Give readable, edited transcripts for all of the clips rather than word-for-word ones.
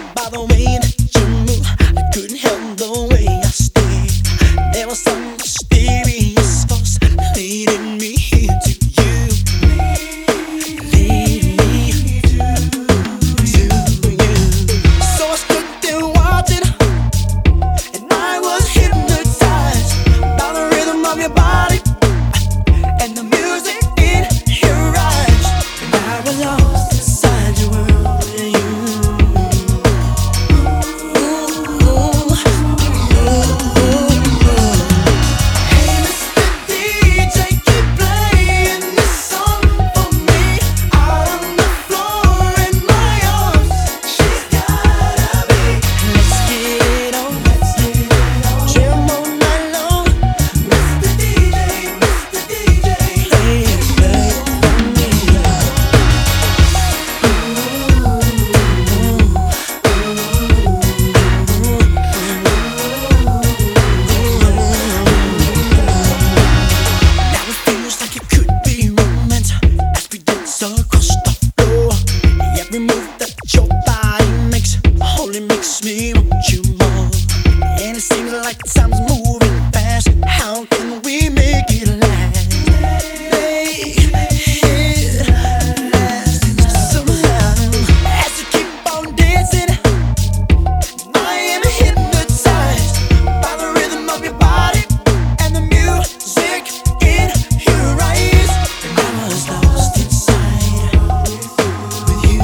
by the way that you move. I couldn't help the way I stayed. There was some mysterious force leading me here to you, leading me to you. So I stood there watching, and I was hypnotized by the rhythm of your body and the music in your eyes. And I was lost inside your world with you. Hey, Mr. DJ, keep playing this song for me. Out on the floor in my arms, she's gotta be. Let's get it on, jam all night long. Mr. DJ, play it for me. Now it feels like it could be romance as we dance across the floor. Every move that your body makes only makes me want you more. And it seems like time's moving fast. How can we make it last? Make it last somehow. As you keep on dancing, I am hypnotized by the rhythm of your body and the music in your eyes. And I was lost inside with you.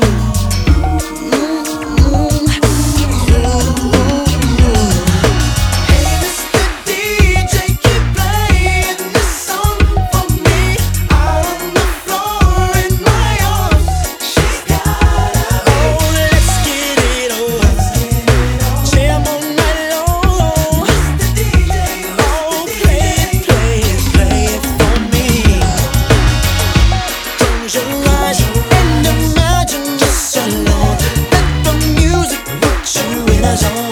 Hey, Mr. DJ, keep playing this song for me. Out on the floor in my arms, she's gotta be. Oh, let's get it on, jam all night long. Mr. DJ, oh, play it for me. Close your eyes and imagine you're so alone. Let the music put you in a zone.